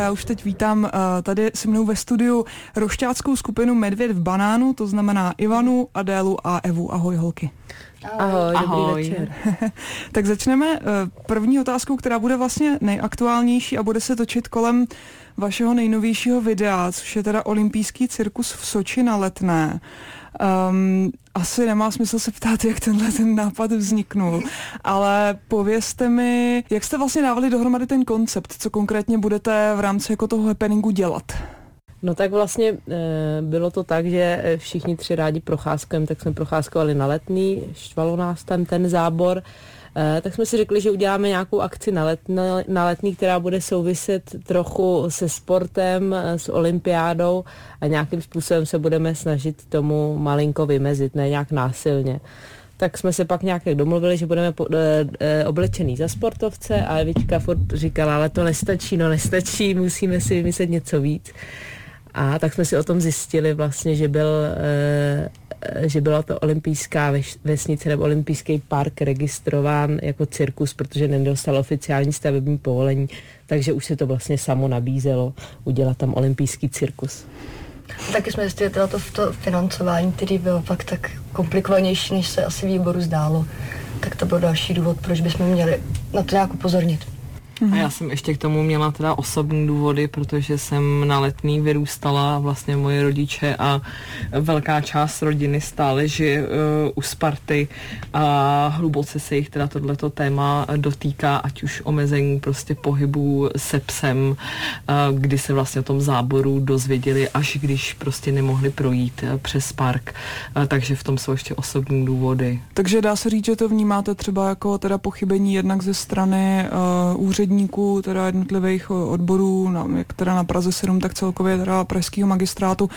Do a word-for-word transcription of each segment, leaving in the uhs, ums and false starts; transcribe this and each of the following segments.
já už teď vítám uh, tady se mnou ve studiu rošťáckou skupinu Medvěd v banánu, to znamená Ivanu, Adélu a Evu. Ahoj holky. Ahoj, Ahoj. dobrý večer. Tak začneme uh, první otázkou, která bude vlastně nejaktuálnější a bude se točit kolem vašeho nejnovějšího videa, což je teda olympijský cirkus v Soči na Letné. Um, asi nemá smysl se ptát, jak tenhle ten nápad vzniknul, ale povězte mi, jak jste vlastně dávali dohromady ten koncept, co konkrétně budete v rámci jako toho happeningu dělat? No tak vlastně e, bylo to tak, že všichni tři rádi procházkujeme, tak jsme procházkovali na Letný, štvalo nás tam ten zábor, e, tak jsme si řekli, že uděláme nějakou akci na, let, na, na Letný, která bude souviset trochu se sportem, s olympiádou a nějakým způsobem se budeme snažit tomu malinko vymezit, ne nějak násilně. Tak jsme se pak nějak domluvili, že budeme po, e, e, oblečený za sportovce a Evička furt říkala, ale to nestačí, no nestačí, musíme si vymyslet něco víc. A tak jsme si o tom zjistili vlastně, že, byl, e, že byla to olympijská vesnice nebo olympijský park registrován jako cirkus, protože nedostal oficiální stavební povolení, takže už se to vlastně samo nabízelo udělat tam olympijský cirkus. Taky jsme zjistili to, to financování, který bylo pak tak komplikovanější, než se asi výboru zdálo. Tak to byl další důvod, proč bychom měli na to nějak upozornit. A já jsem ještě k tomu měla teda osobní důvody, protože jsem na Letný vyrůstala, vlastně moje rodiče a velká část rodiny stále žije uh, u Sparty a hluboce se jich teda tohleto téma dotýká, ať už omezení prostě pohybu se psem, uh, kdy se vlastně o tom záboru dozvěděli, až když prostě nemohli projít uh, přes park, uh, takže v tom jsou ještě osobní důvody. Takže dá se říct, že to vnímáte třeba jako teda pochybení jednak ze strany uh, úředníků, teda jednotlivých odborů, na, jak teda na Praze sedm, tak celkově teda pražského magistrátu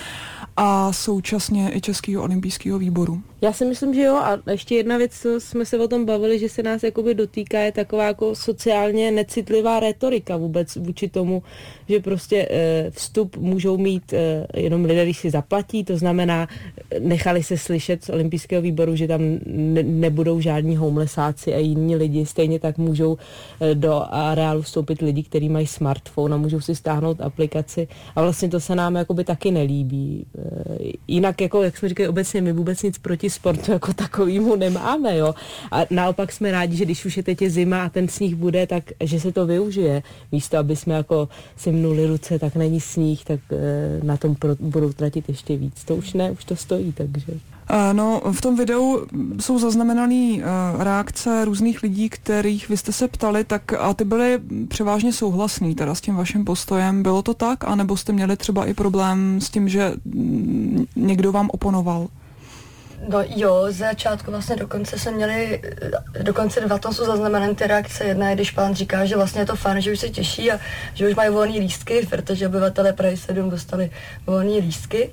a současně i Českého olympijského výboru. Já si myslím, že jo, a ještě jedna věc, co jsme se o tom bavili, že se nás jakoby dotýká, je taková jako sociálně necitlivá retorika vůbec vůči tomu, že prostě e, vstup můžou mít e, jenom lidé, když si zaplatí, to znamená, nechali se slyšet z olympijského výboru, že tam ne, nebudou žádní homelessáci a jiní lidi, stejně tak můžou e, do areálu vstoupit lidi, kteří mají smartphone a můžou si stáhnout aplikaci a vlastně to se nám jakoby taky nelíbí. E, jinak, jako, jak jsme říkali obecně, my vůbec nic proti sportu jako takovýmu nemáme, jo. A naopak jsme rádi, že když už je teď je zima a ten sníh bude, tak že se to využije. Místo, aby jsme jako si mnuli ruce, tak není sníh, tak e, na tom pro, budou tratit ještě víc. To už ne, už to stojí, takže... No, v tom videu jsou zaznamenané uh, reakce různých lidí, kterých vy jste se ptali, tak a ty byly převážně souhlasný teda s tím vaším postojem. Bylo to tak? A nebo jste měli třeba i problém s tím, že mm, někdo vám oponoval? No jo, z začátku vlastně dokonce se měli, dokonce dva tam jsou zaznamenané ty reakce. Jedna je, když pán říká, že vlastně je to fajn, že už se těší a že už mají volné lístky, protože obyvatelé Prahy sedm dostali volné lístky.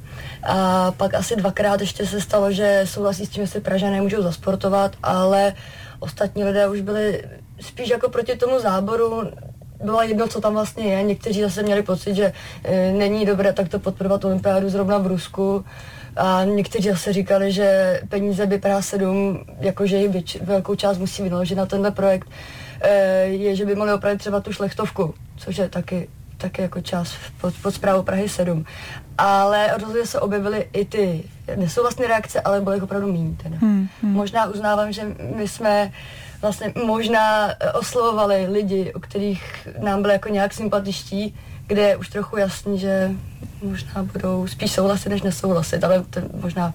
A pak asi dvakrát ještě se stalo, že souhlasí s tím, že si Pražané můžou zasportovat, ale ostatní lidé už byli spíš jako proti tomu záboru. Bylo jedno, co tam vlastně je. Někteří zase měli pocit, že e, není dobré takto podporovat olympiádu zrovna v Rusku. A někteří zase říkali, že peníze by Praha sedm, jakože ji věč, velkou část musí vynaložit na tenhle projekt, e, je, že by mohli opravit třeba tu šlechtovku, což je taky, taky jako část pod, pod správou Prahy sedm. Ale rozhodně se objevily i ty nesouhlasné reakce, ale bylo jich opravdu méně. Hmm, hmm. Možná uznávám, že my jsme vlastně možná oslovovali lidi, o kterých nám byli jako nějak sympatičtí, kde je už trochu jasný, že možná budou spíš souhlasit, než nesouhlasit, ale to možná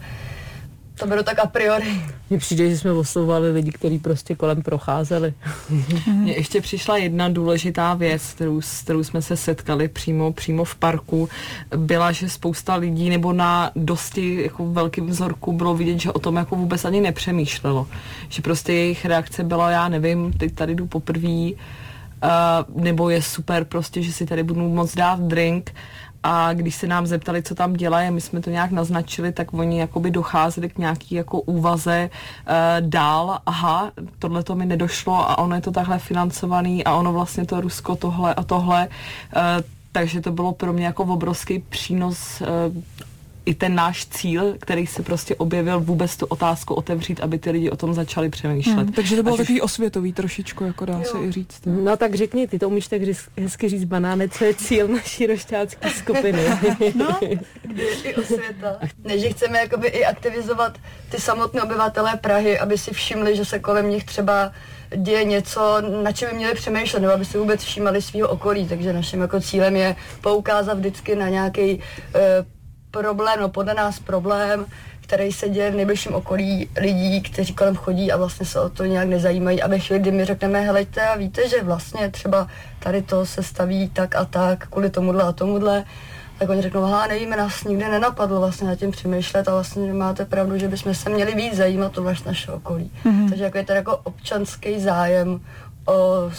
to beru tak a priori. Mně přijde, že jsme oslovovali lidi, kteří prostě kolem procházeli. Mně ještě přišla jedna důležitá věc, kterou, s kterou jsme se setkali přímo, přímo v parku, byla, že spousta lidí nebo na dosti jako velkým vzorku bylo vidět, že o tom jako vůbec ani nepřemýšlelo. Že prostě jejich reakce byla, já nevím, teď tady jdu poprvé, uh, nebo je super prostě, že si tady budu moc dát drink. A když se nám zeptali, co tam dělají, my jsme to nějak naznačili, tak oni jakoby docházeli k nějaký jako úvaze e, dál, aha, tohle to mi nedošlo a ono je to takhle financovaný a ono vlastně to Rusko tohle a tohle, e, takže to bylo pro mě jako obrovský přínos e, i ten náš cíl, který se prostě objevil, vůbec tu otázku otevřít, aby ty lidi o tom začali přemýšlet. Hmm, takže to bylo Ať takový už... osvětový trošičku, jako dá jo. se i říct. No tak řekni, ty to umíš tak hezky říct, Banáne, co je cíl naší rošťácké skupiny. No, i osvěta. Ne, že chceme jakoby i aktivizovat ty samotné obyvatelé Prahy, aby si všimli, že se kolem nich třeba děje něco, na čem by měli přemýšlet, nebo aby si vůbec všímali svého okolí. Takže naším jako cílem je poukázat vždycky na nějaký e, problém, no podle nás problém, který se děje v nejbližším okolí lidí, kteří kolem chodí a vlastně se o to nějak nezajímají. A ve chvíli, kdy my řekneme, helejte, a víte, že vlastně třeba tady to se staví tak a tak, kvůli tomuhle a tomuhle, tak oni řeknou, aha, nevíme, nás nikdy nenapadlo vlastně nad tím přemýšlet a vlastně máte pravdu, že bychom se měli víc zajímat o vlastně naše okolí. Mm-hmm. Takže jako je to jako občanský zájem o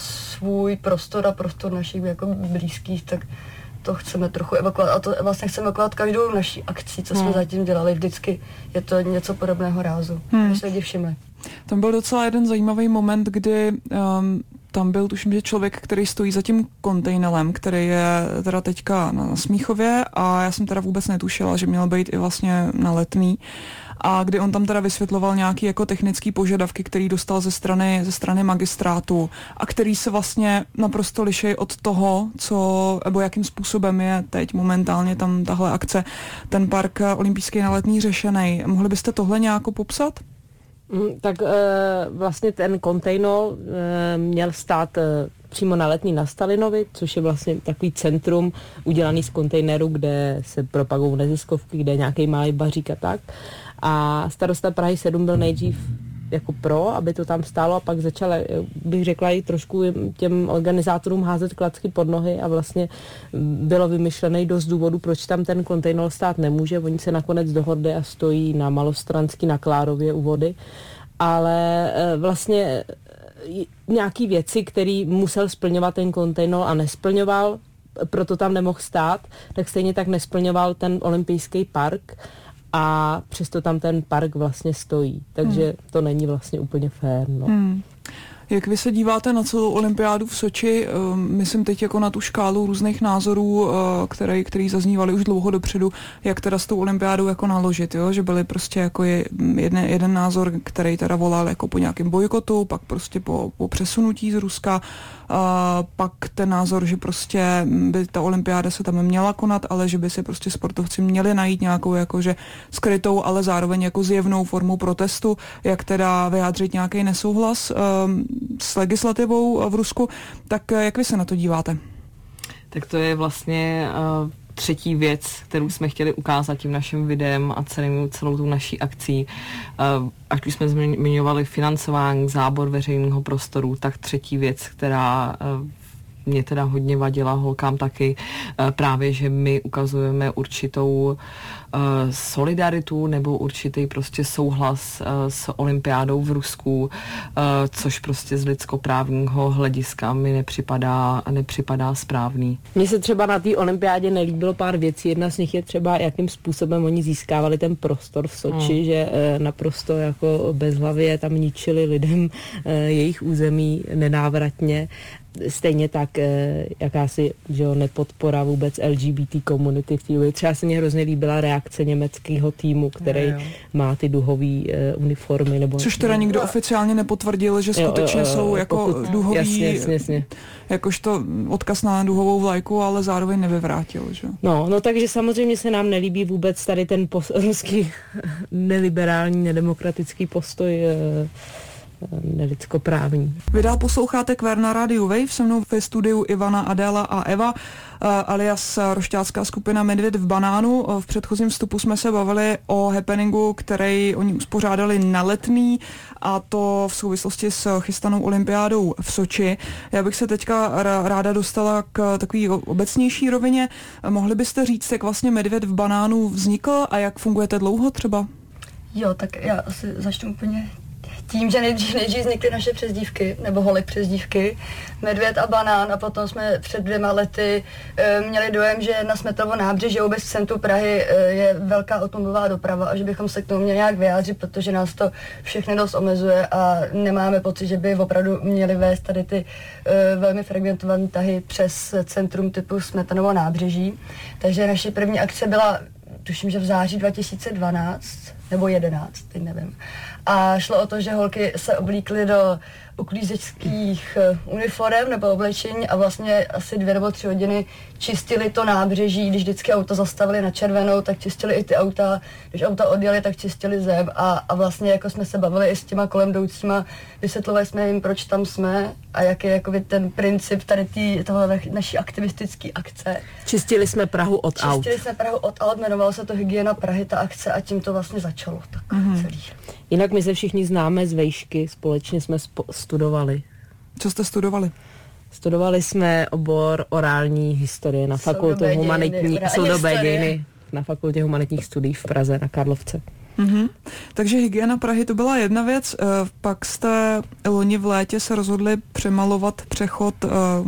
svůj prostor a prostor našich jako blízkých, tak to chceme trochu evokovat a to vlastně chceme evokovat každou naší akcí, co jsme hmm. zatím dělali. Vždycky je to něco podobného rázu, hmm. když se lidi všimli. Tam byl docela jeden zajímavý moment, kdy um, tam byl, tuším, že člověk, který stojí za tím kontejnerem, který je teda teďka na Smíchově a já jsem teda vůbec netušila, že měl být i vlastně na Letný. A kdy on tam teda vysvětloval nějaký jako technický požadavky, který dostal ze strany, ze strany magistrátu a který se vlastně naprosto liší od toho, co, nebo jakým způsobem je teď momentálně tam tahle akce, ten park olympijský na Letný řešený. Mohli byste tohle nějak popsat? Mm, tak e, vlastně ten kontejner e, měl stát e, přímo na Letný na Stalinovi, což je vlastně takový centrum udělaný z kontejneru, kde se propagují neziskovky, kde je nějaký malý bařík a tak. A starosta Prahy sedm byl nejdřív jako pro, aby to tam stálo a pak začal, bych řekla, i trošku těm organizátorům házet klacky pod nohy a vlastně bylo vymyšlený dost důvodů, proč tam ten kontejner stát nemůže. Oni se nakonec dohodli a stojí na Malostranský na Klárově u vody, ale vlastně nějaký věci, který musel splňovat ten kontejner a nesplňoval, proto tam nemohl stát, tak stejně tak nesplňoval ten olympijský park a přesto tam ten park vlastně stojí. Takže hmm. to není vlastně úplně fér. No. Hmm. Jak vy se díváte na celou olympiádu v Soči, myslím teď jako na tu škálu různých názorů, které, který zaznívaly už dlouho dopředu, jak teda s tou olympiádou jako naložit, jo? Že byly prostě jako je jeden, jeden názor, který teda volal jako po nějakém bojkotu, pak prostě po, po přesunutí z Ruska, a pak ten názor, že prostě by ta olympiáda se tam měla konat, ale že by si prostě sportovci měli najít nějakou jakože skrytou, ale zároveň jako zjevnou formu protestu, jak teda vyjádřit nějaký nesouhlas um, s legislativou v Rusku. Tak jak vy se na to díváte? Tak to je vlastně uh, třetí věc, kterou jsme chtěli ukázat tím naším videem a celým, celou tou naší akcí. Uh, ať už jsme zmiňovali financování, zábor veřejného prostoru, tak třetí věc, která uh, mě teda hodně vadila, holkám taky, uh, právě, že my ukazujeme určitou uh, solidaritu nebo určitý prostě souhlas uh, s olympiádou v Rusku, uh, což prostě z lidskoprávního hlediska mi nepřipadá, nepřipadá správný. Mně se třeba na té olympiádě nelíbilo pár věcí. Jedna z nich je třeba, jakým způsobem oni získávali ten prostor v Soči, hmm. že uh, naprosto jako bezhlavě tam ničili lidem uh, jejich území nenávratně. Stejně tak jakási, že jo, nepodpora vůbec L G B T komunity v té. Třeba se mně hrozně líbila reakce německého týmu, který jo, jo. má ty duhový uh, uniformy. Nebo, což teda nikdo no. oficiálně nepotvrdil, že skutečně jo, jo, jo, jsou jako pokud, duhový, jasně, jasně, jasně. jakožto odkaz na duhovou vlajku, ale zároveň nevyvrátil. Že? No, no takže samozřejmě se nám nelíbí vůbec tady ten pos- ruský neliberální, nedemokratický postoj uh, nelidskoprávní. Vy dál posloucháte Queer na rádiu Wave, se mnou ve studiu Ivana, Adéla a Eva, uh, alias rošťácká skupina Medvěd v banánu. Uh, v předchozím vstupu jsme se bavili o happeningu, který oni uspořádali na Letný, a to v souvislosti s chystanou olympiádou v Soči. Já bych se teďka ráda dostala k takové obecnější rovině. Uh, mohli byste říct, jak vlastně Medvěd v banánu vznikl a jak fungujete dlouho třeba? Jo, tak já asi začnu úplně tím, že nejdřív, nejdřív vznikly naše přezdívky, nebo holik přezdívky, Medvěd a Banán, a potom jsme před dvěma lety e, měli dojem, že na Smetanovo nábřeží vůbec v centru Prahy e, je velká automobilová doprava a že bychom se k tomu měli nějak vyjádřit, protože nás to všechny dost omezuje a nemáme pocit, že by opravdu měli vést tady ty e, velmi fragmentované tahy přes centrum typu Smetanovo nábřeží. Takže naše první akce byla tuším, že v září dva tisíce dvanáct nebo jedenáct, teď nevím. A šlo o to, že holky se oblíkly do uklízečských uniform nebo oblečení a vlastně asi dvě nebo tři hodiny čistili to nábřeží, když vždycky auta zastavili na červenou, tak čistili i ty auta, když auta odjeli, tak čistili zem a, a vlastně jako jsme se bavili i s těma kolem jdoucíma, vysvětlovali jsme jim, proč tam jsme a jak je jakoby ten princip tady tý, toho naší aktivistické akce. Čistili jsme Prahu od Čistili aut. Čistili jsme Prahu od aut, jmenovalo se to Hygiena Prahy, ta akce a tím to vlastně začalo tak mm-hmm. celý. Jinak my se všichni známe z vejšky, společně jsme spo- studovali. Co jste studovali? Studovali jsme obor orální historie na fakultě humanitní, soudobé dějiny na fakultě humanitních studií v Praze na Karlovce. Mm-hmm. Takže Hygiena Prahy to byla jedna věc, pak jste loni v létě se rozhodli přemalovat přechod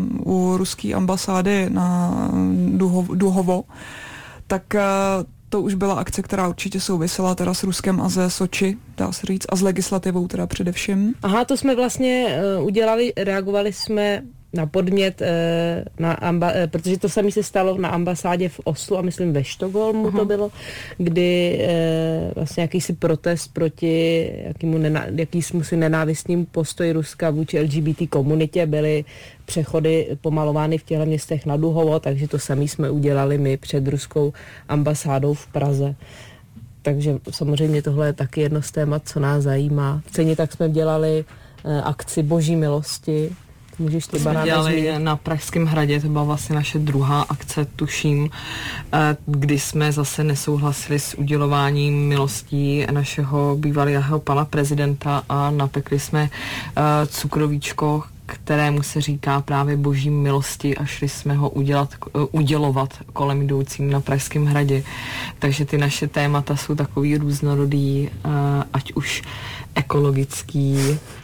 u ruské ambasády na Duhovo, tak to už byla akce, která určitě souvisela teda s Ruskem a ze Soči, dá se říct, a s legislativou teda především. Aha, to jsme vlastně uh, udělali, reagovali jsme na podmět, uh, na amba, uh, protože to samé se stalo na ambasádě v Oslu a myslím ve Štokholmu uh-huh. to bylo, kdy uh, vlastně jakýsi protest proti jakýmu nená, jakýsi nenávistným postoji Ruska vůči L G B T komunitě byly přechody pomalovány v těchto městech na Duhovo, takže to samé jsme udělali my před ruskou ambasádou v Praze. Takže samozřejmě tohle je taky jedno z témat, co nás zajímá. Stejně tak jsme dělali eh, akci Boží milosti. Můžeš ty Jsme dělali na Pražském hradě, to byla vlastně naše druhá akce, tuším, eh, kdy jsme zase nesouhlasili s udělováním milostí našeho bývalého pana prezidenta a napekli jsme eh, cukrovíčko, kterému se říká právě Boží milosti a šli jsme ho udělat, udělovat kolem jdoucím na Pražském hradě. Takže ty naše témata jsou takový různorodý, ať už ekologický,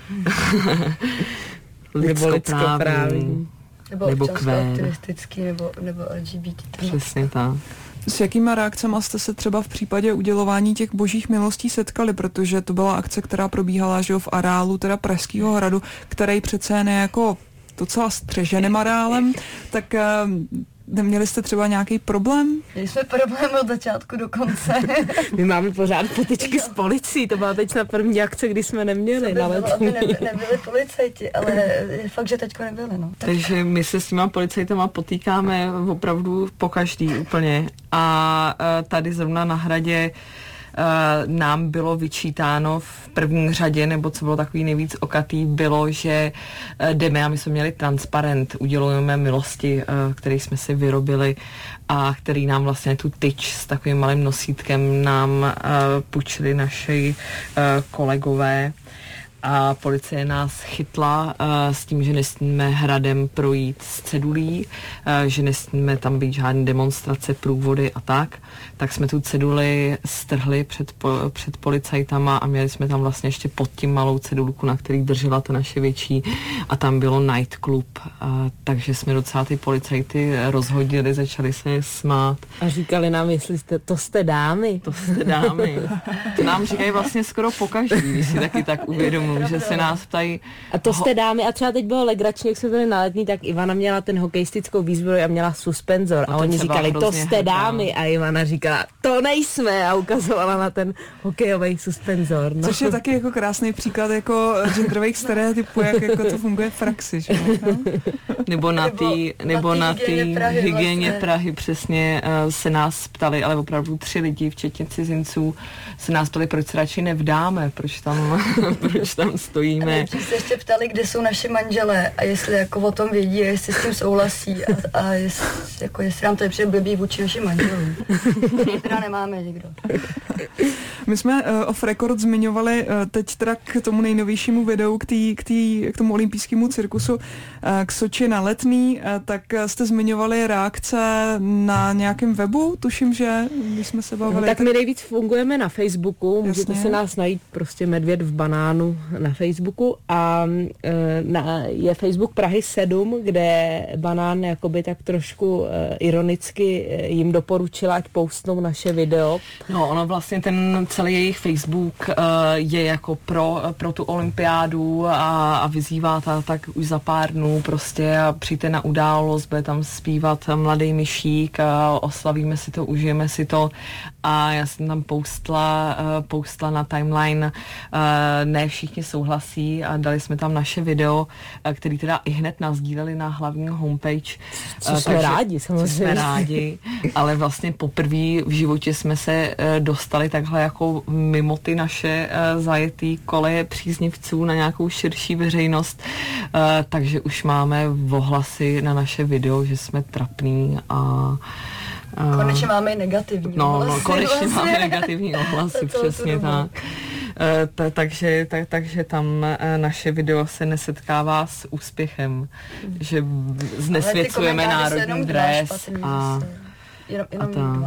nebo lidskoprávní, nebo, nebo občansko-aktivistický, nebo, nebo L G B T. Přesně tak. S jakýma reakcemi jste se třeba v případě udělování těch božích milostí setkali, protože to byla akce, která probíhala že jo, v areálu teda Pražského hradu, který přece jen je jako docela střeženým areálem, tak neměli jste třeba nějaký problém? Měli jsme problém od začátku do konce. My máme pořád potičky s policií, to byla teď na první akce, kdy jsme neměli. By bylo, aby ne, nebyli policajti, ale je fakt, že teďko nebyli. No. Takže my se s těma policajtama potýkáme opravdu pokaždý úplně a tady zrovna na hradě Uh, nám bylo vyčítáno v první řadě, nebo co bylo takový nejvíc okatý, bylo, že uh, jdeme a my jsme měli transparent, udělujeme milosti, uh, který jsme si vyrobili a který nám vlastně tu tyč s takovým malým nosítkem nám uh, půjčili naši uh, kolegové. A policie nás chytla uh, s tím, že nesmíme hradem projít s cedulí, uh, že nesmíme tam být žádné demonstrace, průvody a tak. Tak jsme tu ceduli strhli před, po, před policajtama a měli jsme tam vlastně ještě pod tím malou cedulku, na který držela ta naše větší a tam bylo nightclub. Uh, takže jsme docela ty policajty rozhodili, začali se smát. A říkali nám, jestli jste, to jste dámy. To jste dámy. To nám říkají vlastně skoro pokaždý, když si taky tak uvědomuji, že se nás ptají. A to jste dámy, a třeba teď bylo legrační, jak jsme byli na Letný, tak Ivana měla ten hokejistickou výzbroj a měla suspenzor a, a oni říkali, to jste dámy a Ivana říkala, to nejsme a ukazovala na ten hokejový suspenzor. No. Což je taky jako krásný příklad jako genderových stereotypů, jak jako to funguje v praxi. Že? No? Nebo na ty nebo na ty hygieně vlastně. Prahy přesně uh, se nás ptali, ale opravdu tři lidi, včetně cizinců, se nás ptali, proč se radši nevdáme, proč tam, proč tam stojíme. A se ještě ptali, kde jsou naši manželé a jestli jako o tom vědí, jestli s tím souhlasí a, a jestli, jako jestli nám to je přijde blbý vůči našim manželům. Teda nemáme nikdo. My jsme uh, off record zmiňovali uh, teď teda k tomu nejnovějšímu videu, k, tý, k, tý, k tomu olympijskému cirkusu uh, k Soči na Letný, uh, tak uh, jste zmiňovali reakce na nějakém webu, tuším, že když jsme se bavili. No, tak, tak my nejvíc fungujeme na Facebooku, jasně. Můžete si nás najít prostě Medvěd v banánu na Facebooku a uh, na, je Facebook Prahy sedm, kde Banán jakoby tak trošku uh, ironicky uh, jim doporučila, ať postnou naše video. No, ono vlastně ten celý jejich Facebook uh, je jako pro, pro tu olympiádu a, a vyzývá ta, tak už za pár dnů prostě a přijďte na událost, bude tam zpívat Mladý myšík a oslavíme si to, užijeme si to a já jsem tam postla, uh, postla na timeline, uh, ne všichni souhlasí a dali jsme tam naše video, uh, který teda i hned nasdíleli na hlavní homepage. Co uh, jsme takže, rádi, samozřejmě. Jsme rádi, ale vlastně poprvé v životě jsme se uh, dostali takhle jako mimo ty naše uh, zajetý koleje příznivců na nějakou širší veřejnost, uh, takže už máme ohlasy na naše video, že jsme trapný a Uh, konečně máme i negativní no, ohlasy. No, konečně vlastně. máme negativní ohlasy, přesně tak. Uh, ta, takže, ta, takže tam uh, naše video se nesetkává s úspěchem, hmm. že znesvěcujeme národní dres a, jenom, jenom a ta.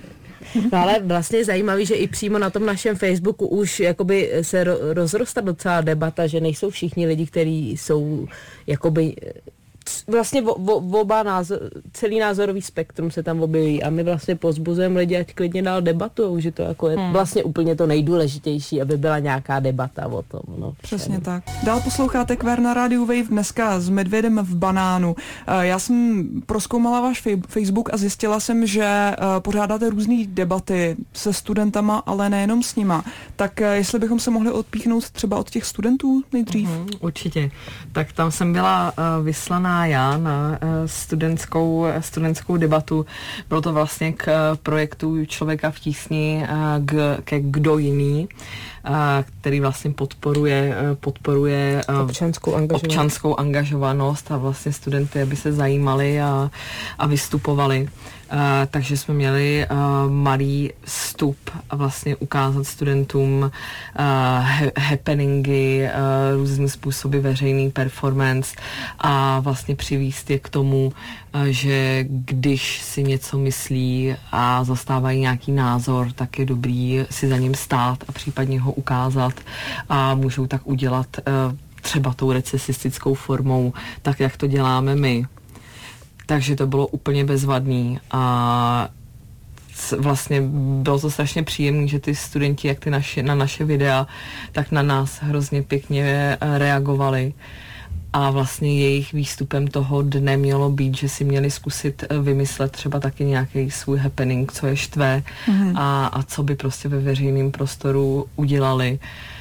No ale vlastně je zajímavý, že i přímo na tom našem Facebooku už jakoby se ro- rozrostá docela debata, že nejsou všichni lidi, kteří jsou jakoby vlastně v, v, oba názor, celý názorový spektrum se tam objeví a my vlastně pozbuzujeme lidi, ať klidně dál debatujou, že to jako je hmm. vlastně úplně to nejdůležitější, aby byla nějaká debata o tom. No, přesně tak. Dál posloucháte Queer na rádiu Wave dneska s Medvědem v banánu. Já jsem prozkoumala váš Facebook a zjistila jsem, že pořádáte různé debaty se studentama, ale nejenom s nima. Tak jestli bychom se mohli odpíchnout třeba od těch studentů nejdřív? Mm, určitě. Tak tam jsem byla uh, vyslaná já na studentskou, studentskou debatu. Bylo to vlastně k projektu Člověka v tísni k, ke Kdo jiný, který vlastně podporuje, podporuje občanskou angažovanost. občanskou angažovanost a vlastně studenty, aby se zajímali a, a vystupovali. Uh, takže jsme měli uh, malý vstup a vlastně ukázat studentům uh, ha- happeningy, uh, různý způsoby veřejný performance a vlastně přivést je k tomu, uh, že když si něco myslí a zastávají nějaký názor, tak je dobrý si za ním stát a případně ho ukázat a můžou tak udělat uh, třeba tou recesistickou formou, tak jak to děláme my. Takže to bylo úplně bezvadný a vlastně bylo to strašně příjemné, že ty studenti, jak ty naše, na naše videa, tak na nás hrozně pěkně reagovali a vlastně jejich výstupem toho dne mělo být, že si měli zkusit vymyslet třeba taky nějaký svůj happening, co je štve mm-hmm. a, a co by prostě ve veřejném prostoru udělali.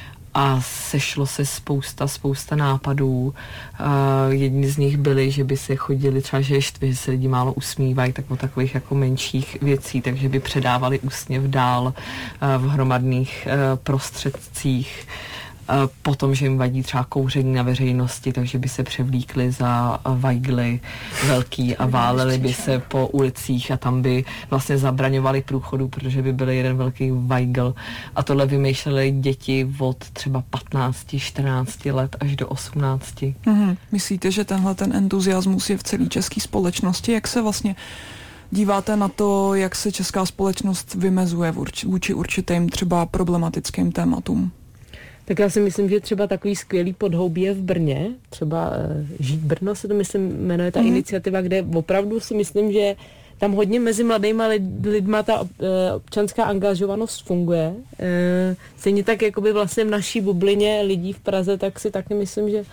A sešlo se spousta, spousta nápadů. Uh, jedni z nich byli, že by se chodili třeba, že je štve, že se lidi málo usmívají, tak o takových jako menších věcí, takže by předávali úsměv dál uh, v hromadných uh, prostředcích. Potom, že jim vadí třeba kouření na veřejnosti, takže by se převlíkli za vajgly velký a váleli by se po ulicích a tam by vlastně zabraňovali průchodu, protože by byl jeden velký vajgl. A tohle vymýšleli děti od třeba patnácti, čtrnácti let až do osmnácti. Mhm. Myslíte, že tenhle ten entuziasmus je v celé české společnosti? Jak se vlastně díváte na to, jak se česká společnost vymezuje vůči určitým třeba problematickým tématům? Tak já si myslím, že třeba takový skvělý podhoubí je v Brně, třeba uh, Žít Brno se to myslím jmenuje ta mm. iniciativa, kde opravdu si myslím, že tam hodně mezi mladýma lid, lidma ta uh, občanská angažovanost funguje. Uh, stejně tak jakoby vlastně v naší bublině lidí v Praze, tak si taky myslím, že uh,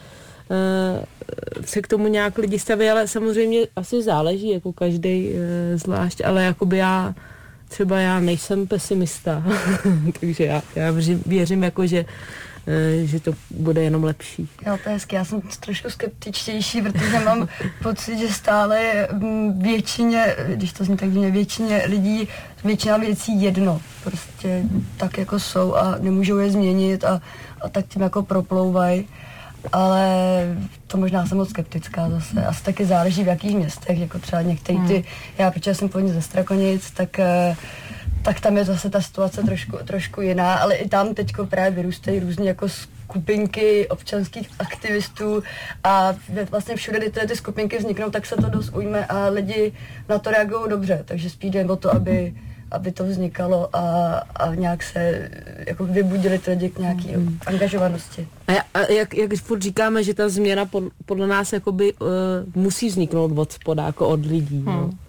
se k tomu nějak lidi staví, ale samozřejmě asi záleží, jako každý uh, zvlášť, ale jakoby já třeba já nejsem pesimista, takže já, já věřím, věřím jako, že, že to bude jenom lepší. Jo, to je hezky. Já jsem trošku skeptičtější, protože mám pocit, že stále většině, když to zní tak divně, většině lidí, většina věcí jedno. Prostě tak jako jsou a nemůžou je změnit a, a tak tím jako proplouvají. Ale to možná jsem moc skeptická zase. Asi taky záleží v jakých městech, jako třeba některý ty, já protože jsem původně ze Strakonic, tak, tak tam je zase ta situace trošku, trošku jiná, ale i tam teďko právě vyrůstají různé jako skupinky občanských aktivistů a vlastně všude, kdy ty, ty skupinky vzniknou, tak se to dost ujme a lidi na to reagují dobře, takže spíš jde o to, aby aby to vznikalo a, a nějak se jako vybudili ty lidi k nějaký mm. angažovanosti. A, a jak, jak furt říkáme, že ta změna pod, podle nás jakoby uh, musí vzniknout od spoda, jako od lidí. Hmm. No.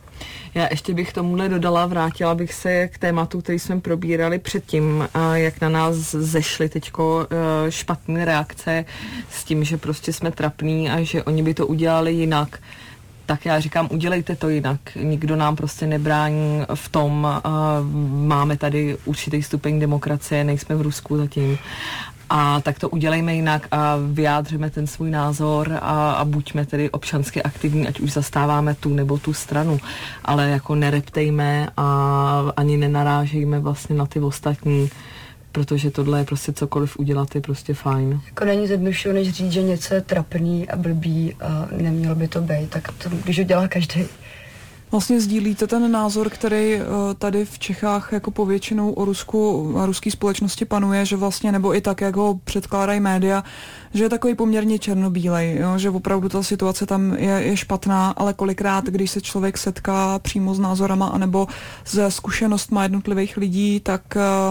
Já ještě bych tomuhle dodala, vrátila bych se k tématu, který jsme probírali předtím, jak na nás zešly teďko špatné reakce s tím, že prostě jsme trapní a že oni by to udělali jinak. Tak já říkám, udělejte to jinak. Nikdo nám prostě nebrání v tom, máme tady určitý stupeň demokracie, nejsme v Rusku zatím. A tak to udělejme jinak a vyjádřeme ten svůj názor a, a buďme tedy občansky aktivní, ať už zastáváme tu nebo tu stranu, ale jako nereptejme a ani nenarážejme vlastně na ty ostatní, protože tohle je prostě cokoliv udělat je prostě fajn. Jako není jednodušší, než říct, že něco je trapný a blbý a nemělo by to být, tak to, když ho dělá každý. Vlastně sdílíte ten názor, který tady v Čechách jako povětšinou o Rusku a ruské společnosti panuje, že vlastně, nebo i tak, jak ho předkládají média, že je takový poměrně černobílej, jo? Že opravdu ta situace tam je, je špatná, ale kolikrát, když se člověk setká přímo s názorama anebo ze zkušenostma jednotlivých lidí, tak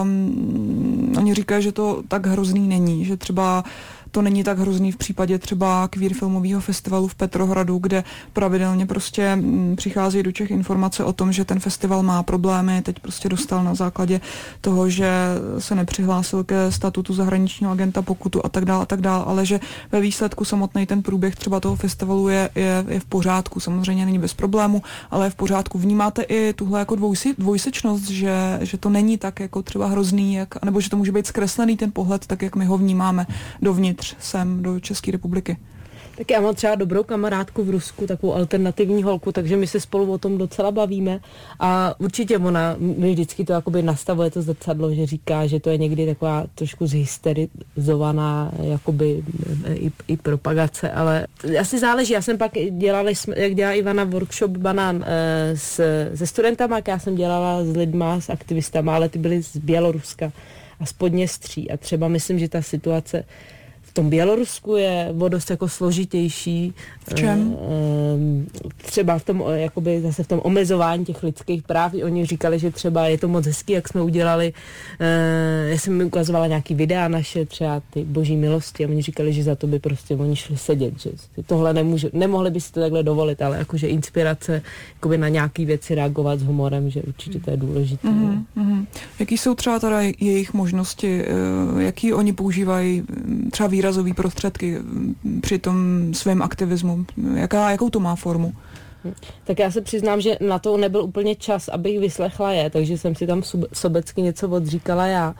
um, oni říkají, že to tak hrozný není, že třeba to není tak hrozný v případě třeba queer filmového festivalu v Petrohradu, kde pravidelně prostě přichází do Čech informace o tom, že ten festival má problémy, teď prostě dostal na základě toho, že se nepřihlásil ke statutu zahraničního agenta pokutu a tak dále, a tak dále, ale že ve výsledku samotný ten průběh třeba toho festivalu je, je, je v pořádku, samozřejmě není bez problému, ale je v pořádku. Vnímáte i tuhle jako dvojsi, dvojsečnost, že, že to není tak jako třeba hrozný, jak, nebo že to může být zkreslený ten pohled, tak jak my ho vnímáme dovnitř sem do České republiky? Tak já mám třeba dobrou kamarádku v Rusku, takovou alternativní holku, takže my se spolu o tom docela bavíme a určitě ona mi vždycky to jakoby nastavuje to zrcadlo, že říká, že to je někdy taková trošku zhysterizovaná jakoby i, i propagace, ale asi záleží. Já jsem pak dělala, jak dělá Ivana workshop Banán e, s, se studentama, jak já jsem dělala s lidma, s aktivistama, ale ty byly z Běloruska a z Podněstří a třeba myslím, že ta situace v tom Bělorusku je o dost jako složitější. V čem? Třeba v tom, jakoby zase v tom omezování těch lidských práv. Oni říkali, že třeba je to moc hezký, jak jsme udělali. Já jsem mi ukazovala nějaký videa naše, třeba ty boží milosti a oni říkali, že za to by prostě oni šli sedět, že tohle nemůže, nemohli by si to takhle dovolit, ale jakože inspirace jakoby na nějaký věci reagovat s humorem, že určitě to je důležité. Mm-hmm, mm-hmm. Jaký jsou třeba teda jejich možnosti, jaký oni používají třeba výrazové prostředky při tom svém aktivismu? Jaká, jakou to má formu? Tak já se přiznám, že na to nebyl úplně čas, abych vyslechla je, takže jsem si tam sobecky něco odříkala já.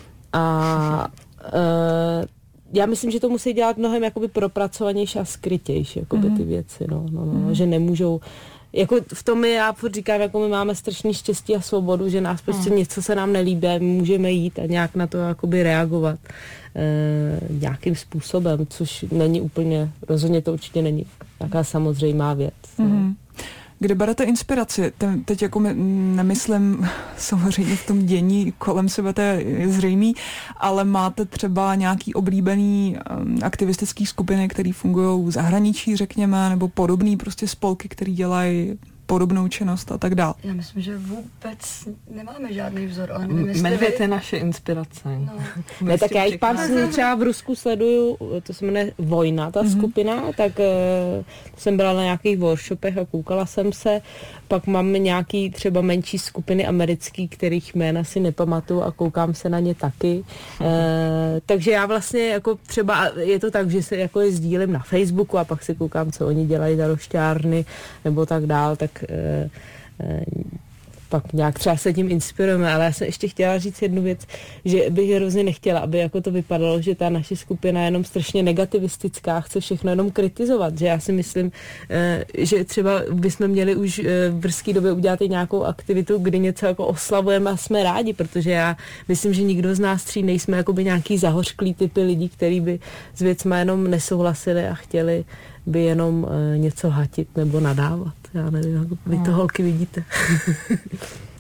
A e, já myslím, že to musí dělat mnohem jakoby propracovanější a skrytější, jakoby ty věci, no, no, no, mm. že nemůžou. Jako v tom je, já furt říkám, jako my máme strašný štěstí a svobodu, že nás prostě mm. něco se nám nelíbí, my můžeme jít a nějak na to jakoby reagovat e, nějakým způsobem, což není úplně, rozhodně to určitě není nějaká samozřejmá věc. Mm. Kde berete inspiraci? Te, teď jako my, nemyslím samozřejmě v tom dění kolem sebe, to je zřejmý, ale máte třeba nějaký oblíbený um, aktivistický skupiny, které fungují v zahraničí, řekněme, nebo podobný prostě spolky, které dělají podobnou činnost a tak dále. Já myslím, že vůbec nemáme žádný vzor, ale nevím, jestli Jmenujete vy... naše inspirace. No. Ne, tak já jich pár třeba v Rusku sleduju, to se jmenuje Vojna, ta mm-hmm. skupina, tak uh, jsem byla na nějakých workshopech a koukala jsem se, pak mám nějaký třeba menší skupiny americký, kterých jména si nepamatuju a koukám se na ně taky. Uh, takže já vlastně jako třeba, je to tak, že se jako je sdílím na Facebooku a pak si koukám, co oni dělají za rošťárny nebo tak dál, tak uh, uh, pak nějak třeba se tím inspirujeme, ale já jsem ještě chtěla říct jednu věc, že bych hrozně nechtěla, aby jako to vypadalo, že ta naše skupina je jenom strašně negativistická, chce všechno jenom kritizovat, že já si myslím, že třeba bychom měli už v brzké době udělat i nějakou aktivitu, kdy něco jako oslavujeme a jsme rádi, protože já myslím, že nikdo z nás tří nejsme jakoby nějaký zahořklý typy lidí, který by s věcma jenom nesouhlasili a chtěli by jenom uh, něco hatit nebo nadávat. Já nevím, jak vy to holky vidíte.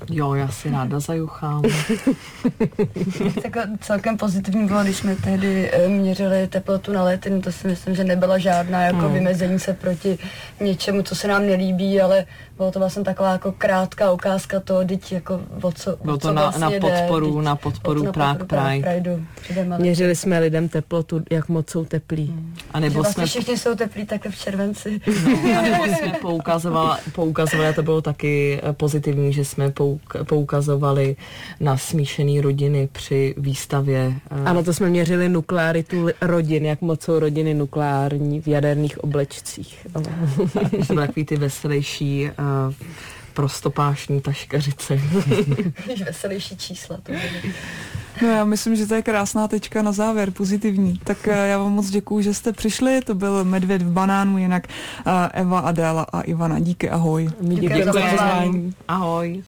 Jo, já si ráda zajuchám. Tak celkem pozitivní bylo, když jsme tehdy eh, měřili teplotu na letinu, to si myslím, že nebyla žádná jako hmm. vymezení se proti něčemu, co se nám nelíbí, ale bylo to vlastně taková jako krátká ukázka toho, teď jako o co, bylo o to co na, vlastně na podporu, jde, na podporu na Prague Pride. Pride. Měřili jsme lidem teplotu, jak moc jsou teplí. Hmm. A nebo vlastně jsme... všichni jsou teplí takhle v červenci. No, a nebo jsme poukazovali, poukazovali, a to bylo taky pozitivní, že jsme pouk, poukazovali na smíšené rodiny při výstavě. Ano, to jsme měřili nuklearitu rodin, jak moc jsou rodiny nukleární v jaderných oblečcích. To byly takový ty veselější uh, prostopášní taškařice. Veselější čísla. To bude. No já myslím, že to je krásná tečka na závěr, pozitivní. Tak já vám moc děkuju, že jste přišli, to byl Medvěd v banánu, jinak Eva, Adéla a Ivana. Díky, ahoj. Děkujeme za pozvání. Ahoj.